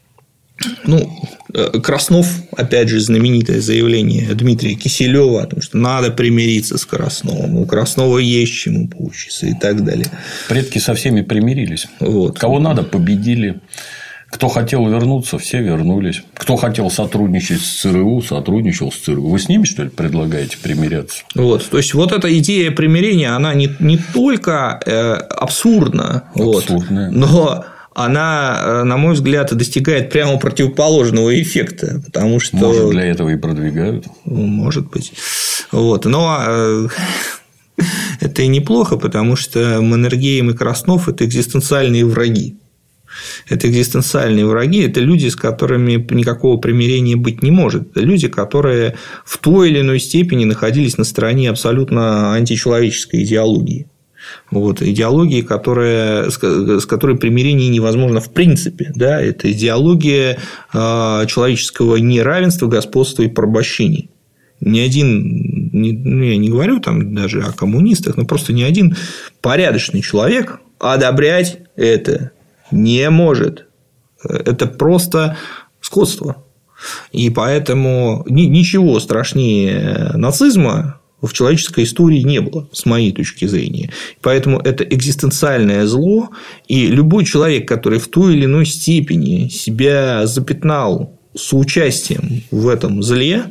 Краснов, опять же, знаменитое заявление Дмитрия Киселева о том, что надо примириться с Красновым, у Краснова есть чему поучиться и так далее. Предки со всеми примирились. Вот. Кого надо, победили. Кто хотел вернуться, все вернулись. Кто хотел сотрудничать с ЦРУ, сотрудничал с ЦРУ. Вы с ними, что ли, предлагаете примиряться? Вот. То есть, вот эта идея примирения, она не только абсурдна, абсурдная, но она, на мой взгляд, достигает прямо противоположного эффекта, потому что… Может, для этого и продвигают? Может быть. Вот. Но это и неплохо, потому что Маннергейм и Краснов – это экзистенциальные враги. Это экзистенциальные враги, это люди, с которыми никакого примирения быть не может. Это люди, которые в той или иной степени находились на стороне абсолютно античеловеческой идеологии. Вот, идеологии, с которой примирение невозможно в принципе. Да? Это идеология человеческого неравенства, господства и порабощений. Ни один, я не говорю там даже о коммунистах, но просто ни один порядочный человек одобрять это не может. Это просто скотство. И поэтому ничего страшнее нацизма в человеческой истории не было, с моей точки зрения. Поэтому это экзистенциальное зло, и любой человек, который в той или иной степени себя запятнал соучастием в этом зле,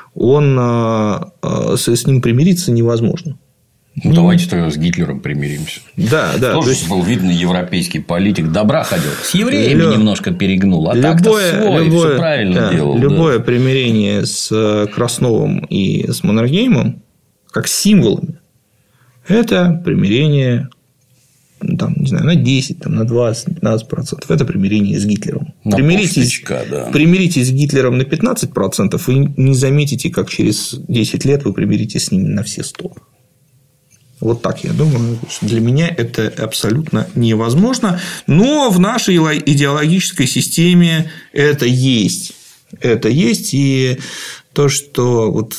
с ним примириться невозможно. Ну, давайте тогда с Гитлером примиримся. Да, да. Тоже был видный европейский политик, добра ходил. С евреями немножко перегнул, а так-то свой, все правильно делал. Любое примирение с Красновым и с Маннергеймом, как символами, это примирение там, не знаю, на 10, там, на 20, 15%. Это примирение с Гитлером. Примиритесь с Гитлером на 15%, вы не заметите, как через 10 лет вы примиритесь с ними на все 100%. Вот так, я думаю, для меня это абсолютно невозможно. Но в нашей идеологической системе это есть. Это есть. И то, что вот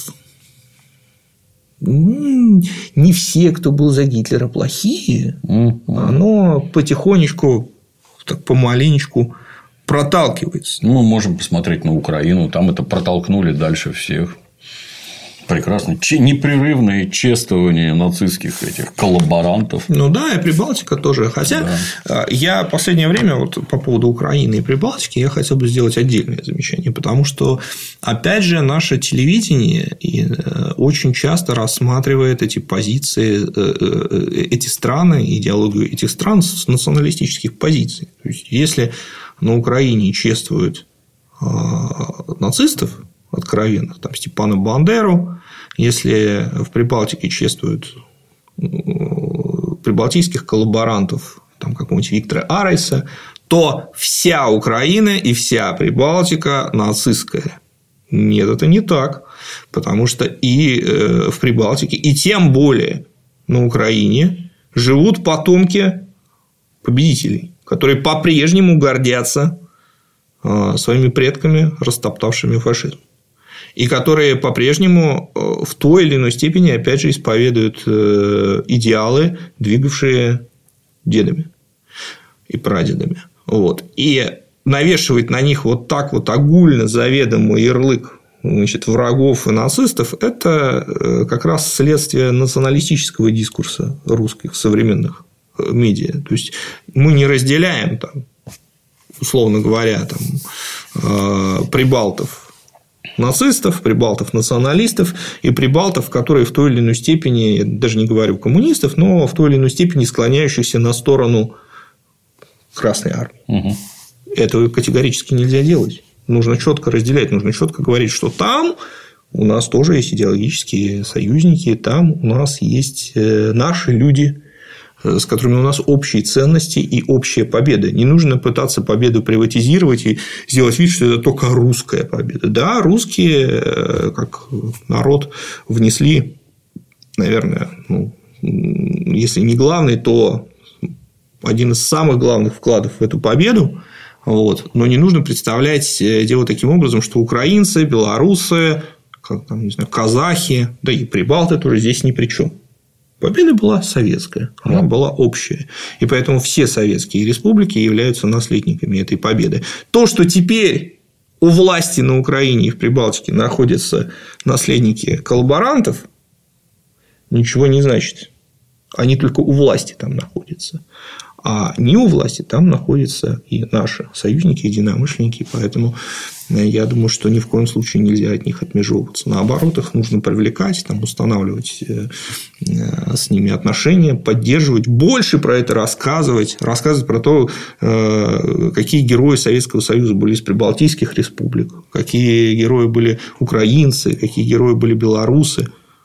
не все, кто был за Гитлера, плохие, оно потихонечку, так помаленечку проталкивается. Мы можем посмотреть на Украину. Там это протолкнули дальше всех. Прекрасно. Непрерывное чествование нацистских этих коллаборантов. Ну да, и Прибалтика тоже. Хотя я в последнее время вот по поводу Украины и Прибалтики я хотел бы сделать отдельное замечание, потому что, опять же, наше телевидение очень часто рассматривает эти позиции, эти страны, идеологию этих стран с националистических позиций. То есть, если на Украине чествуют нацистов откровенных, там, Степана Бандеру, если в Прибалтике чествуют прибалтийских коллаборантов, там, какого-нибудь Виктора Арайса, то вся Украина и вся Прибалтика нацистская. Нет, это не так, потому что и в Прибалтике, и тем более на Украине живут потомки победителей, которые по-прежнему гордятся своими предками, растоптавшими фашизм. И которые по-прежнему в той или иной степени, опять же, исповедуют идеалы, двигавшие дедами и прадедами. Вот. И навешивать на них вот так вот огульно заведомый ярлык, значит, врагов и нацистов – это как раз следствие националистического дискурса русских современных медиа. То есть, мы не разделяем, там, условно говоря, там, прибалтов нацистов, прибалтов-националистов и прибалтов, которые в той или иной степени, я даже не говорю коммунистов, но в той или иной степени склоняющихся на сторону Красной Армии. Угу. Этого категорически нельзя делать. Нужно четко разделять, нужно четко говорить, что там у нас тоже есть идеологические союзники, там у нас есть наши люди, с которыми у нас общие ценности и общая победа. Не нужно пытаться победу приватизировать и сделать вид, что это только русская победа. Да, русские, как народ, внесли, наверное, если не главный, то один из самых главных вкладов в эту победу. Вот. Но не нужно представлять дело таким образом, что украинцы, белорусы, там, не знаю, казахи, да и прибалты тоже здесь ни при чем. Победа была советская, она была общая. И поэтому все советские республики являются наследниками этой победы. То, что теперь у власти на Украине и в Прибалтике находятся наследники коллаборантов, ничего не значит. Они только у власти там находятся. А не у власти там находятся и наши союзники, единомышленники. Поэтому я думаю, что ни в коем случае нельзя от них отмежевываться. Наоборот, их нужно привлекать, там, устанавливать с ними отношения, поддерживать, больше про это рассказывать про то, какие герои Советского Союза были из прибалтийских республик, какие герои были украинцы, какие герои были белорусы.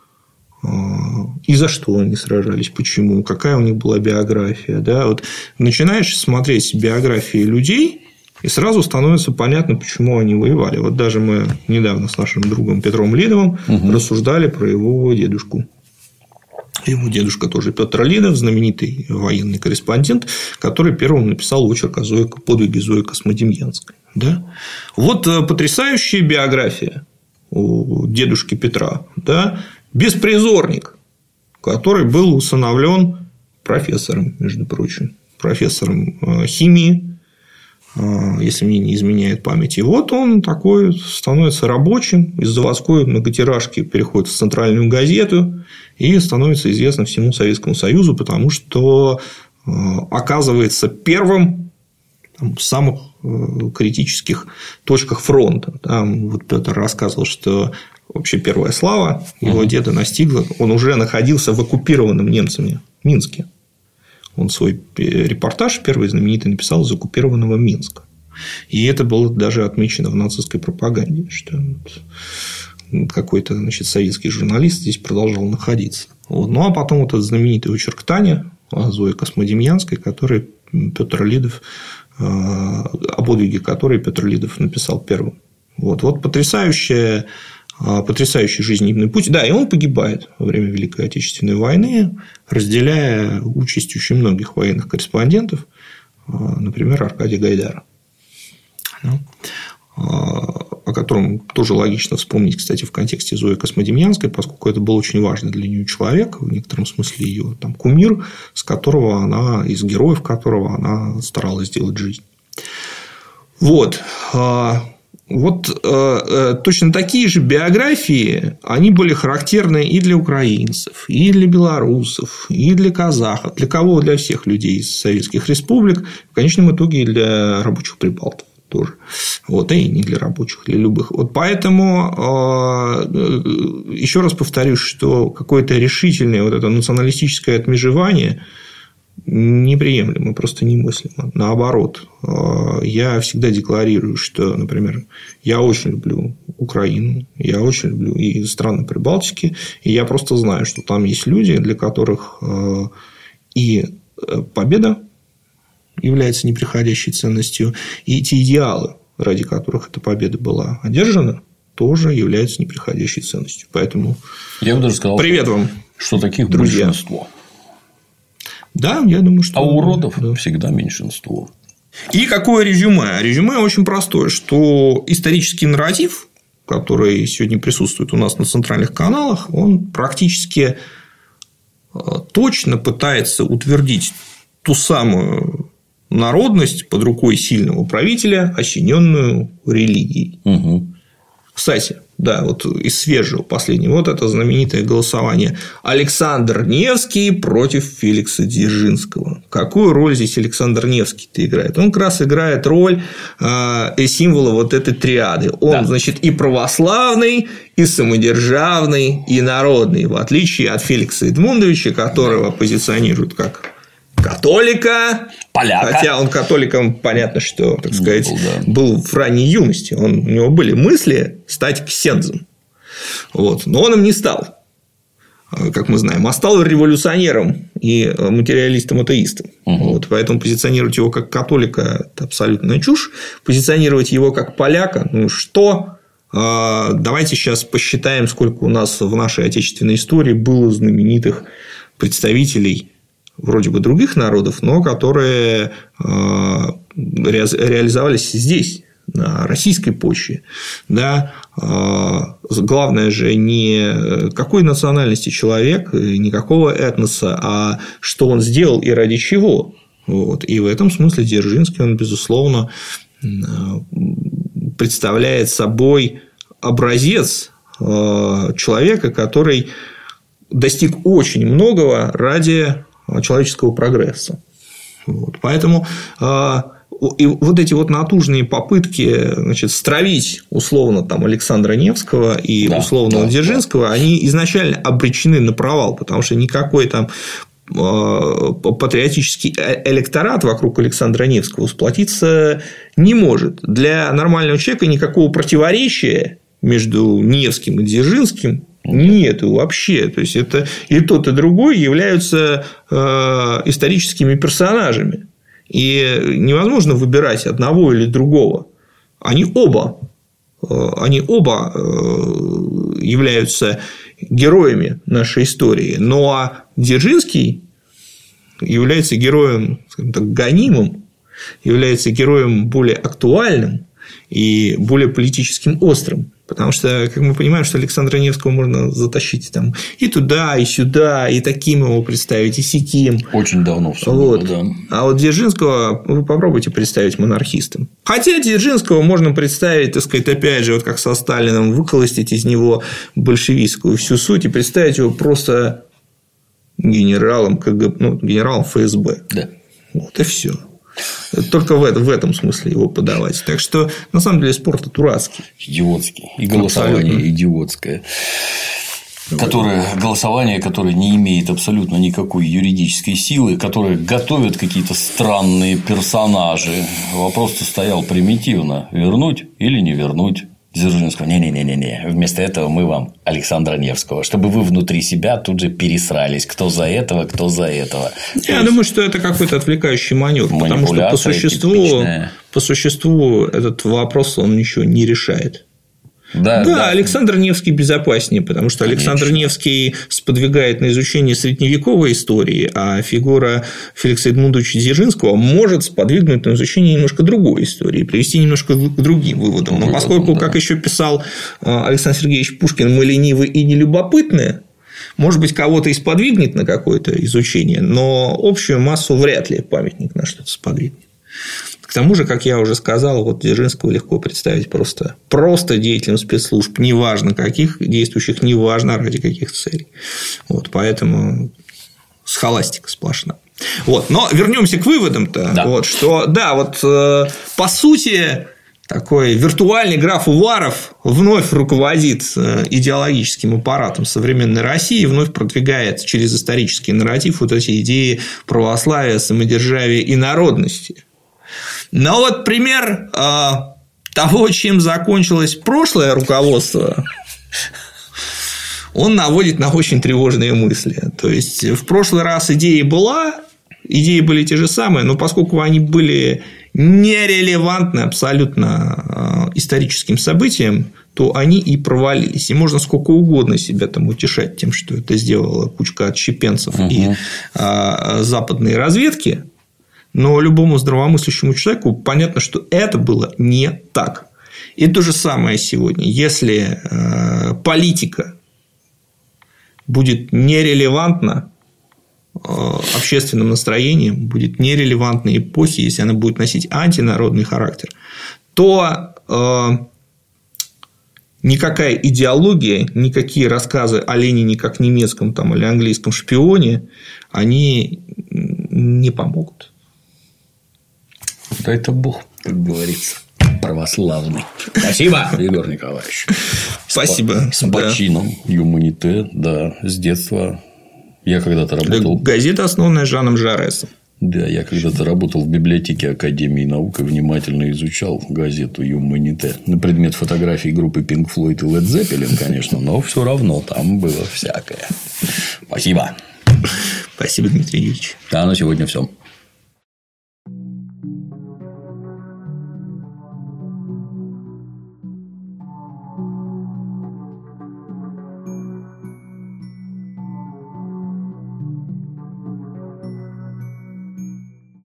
И за что они сражались, почему, какая у них была биография. Да? Вот начинаешь смотреть биографии людей, и сразу становится понятно, почему они воевали. Вот даже мы недавно с нашим другом Петром Лидовым рассуждали про его дедушку. Его дедушка тоже Петр Лидов, знаменитый военный корреспондент, который первым написал очерк о подвиге Зои Космодемьянской. Да? Вот потрясающая биография у дедушки Петра. Да? Беспризорник, который был усыновлен профессором, между прочим, профессором химии, если мне не изменяет память. И вот он такой становится рабочим, из заводской многотиражки переходит в центральную газету и становится известным всему Советскому Союзу, потому что оказывается первым в самых критических точках фронта. Там вот Петр рассказывал, что вообще первая слава его деда настигла. Он уже находился в оккупированном немцами Минске. Он свой репортаж первый знаменитый написал из оккупированного Минска. И это было даже отмечено в нацистской пропаганде, что какой-то, значит, советский журналист здесь продолжал находиться. Вот. Ну, а потом вот этот знаменитый очерк «Таня» о Зое Космодемьянской, который Петр Лидов, о подвиге которой Петр Лидов написал первым. Вот потрясающий жизненный путь. Да, и он погибает во время Великой Отечественной войны, разделяя участь очень многих военных корреспондентов, например, Аркадия Гайдара, о котором тоже логично вспомнить, кстати, в контексте Зои Космодемьянской, поскольку это был очень важный для нее человек, в некотором смысле ее там кумир, из героев которого она старалась сделать жизнь. Точно такие же биографии, они были характерны и для украинцев, и для белорусов, и для казахов, для кого? Для всех людей из советских республик, в конечном итоге и для рабочих прибалтов тоже. И не для рабочих, для любых. Поэтому еще раз повторюсь, что какое-то решительное это националистическое отмежевание неприемлемо, просто немыслимо. Наоборот, я всегда декларирую, что, например, я очень люблю Украину, я очень люблю и страны Прибалтики, и я просто знаю, что там есть люди, для которых и победа является неприходящей ценностью, и те идеалы, ради которых эта победа была одержана, тоже являются неприходящей ценностью. Поэтому я бы даже сказал, привет вам, что таких друзья. Большинство. Да, я думаю, что... А уродов всегда меньшинство. И какое резюме? Резюме очень простое, что исторический нарратив, который сегодня присутствует у нас на центральных каналах, он практически точно пытается утвердить ту самую народность под рукой сильного правителя, осененную религией. Угу. Кстати, да, из свежего последнего, это знаменитое голосование Александр Невский против Феликса Дзержинского. Какую роль здесь Александр Невский-то играет? Он как раз играет роль символа этой триады. Он, значит, и православный, и самодержавный, и народный, в отличие от Феликса Эдмундовича, которого позиционируют как католика, поляка. Хотя он католиком, понятно, что, так сказать, был в ранней юности. У него были мысли стать ксензом. Но он им не стал, как мы знаем, а стал революционером и материалистом-атеистом. Поэтому позиционировать его как католика – это абсолютная чушь. Позиционировать его как поляка – что? Давайте сейчас посчитаем, сколько у нас в нашей отечественной истории было знаменитых представителей вроде бы других народов, но которые реализовались здесь, на российской почве. Да? Главное же не какой национальности человек, не какого этноса, а что он сделал и ради чего. И в этом смысле Дзержинский, он, безусловно, представляет собой образец человека, который достиг очень многого ради человеческого прогресса. Вот. Поэтому и вот эти вот натужные попытки, значит, стравить условно там Александра Невского и условного Дзержинского, они изначально обречены на провал, потому что никакой там патриотический электорат вокруг Александра Невского сплотиться не может. Для нормального человека никакого противоречия между Невским и Дзержинским нет вообще. То есть, это и тот, и другой являются историческими персонажами. И невозможно выбирать одного или другого. Они оба являются героями нашей истории. Но Дзержинский является героем, скажем так, гонимым, является героем более актуальным и более политическим острым. Потому что, как мы понимаем, что Александра Невского можно затащить там и туда, и сюда, и таким его представить, и сяким. Очень давно все вот. было, да. А вот Дзержинского вы попробуйте представить монархистом. Хотя Дзержинского можно представить, так сказать, опять же, вот как со Сталином, выколостить из него большевистскую всю суть и представить его просто генералом КГБ, генералом ФСБ. Да. Вот и все. Только в этом смысле его подавать. Так что, на самом деле, спорт дурацкий. Идиотский. И голосование абсолютно идиотское. Голосование, которое не имеет абсолютно никакой юридической силы, которое готовят какие-то странные персонажи. Вопрос-то стоял примитивно: вернуть или не вернуть Дзержинского. Не-не-не-не. Вместо этого мы вам Александра Невского, чтобы вы внутри себя тут же пересрались, кто за этого, кто за этого. Я думаю, что это какой-то отвлекающий маневр, потому что по существу этот вопрос он ничего не решает. Да, Александр Невский безопаснее, потому что Александр Невский сподвигает на изучение средневековой истории, а фигура Феликса Эдмундовича Дзержинского может сподвигнуть на изучение немножко другой истории, привести немножко к другим выводам. Но поскольку, как еще писал Александр Сергеевич Пушкин, мы ленивы и нелюбопытны, может быть, кого-то и сподвигнет на какое-то изучение, но общую массу вряд ли памятник на что-то сподвигнет. К тому же, как я уже сказал, вот Дзержинского легко представить просто деятелем спецслужб, неважно каких, действующих неважно ради каких целей. Вот, поэтому схоластика сплошная. Вот, но вернемся к выводам-то. Да. Вот, что, по сути, такой виртуальный граф Уваров вновь руководит идеологическим аппаратом современной России, вновь продвигает через исторический нарратив вот эти идеи православия, самодержавия и народности. Но вот пример того, чем закончилось прошлое руководство, он наводит на очень тревожные мысли. То есть, в прошлый раз идеи были те же самые, но поскольку они были нерелевантны абсолютно историческим событиям, то они и провалились. И можно сколько угодно себя там утешать тем, что это сделала кучка отщепенцев и западные разведки. Но любому здравомыслящему человеку понятно, что это было не так. И то же самое сегодня. Если политика будет нерелевантна общественным настроением, будет нерелевантна эпохе, если она будет носить антинародный характер, то никакая идеология, никакие рассказы о Ленине как немецком там, или английском шпионе, они не помогут. Да это Бог, как говорится, православный. Спасибо, Егор Николаевич. Спасибо. С почином, юманите, с детства. Я когда-то работал. Газета, основанная Жаном Жаресом. Да, я когда-то работал в библиотеке Академии наук и внимательно изучал газету «Юманите» на предмет фотографий группы Pink Floyd и Led Zeppelin, конечно, но все равно там было всякое. Спасибо. Спасибо, Дмитрий Юрьевич. На сегодня все.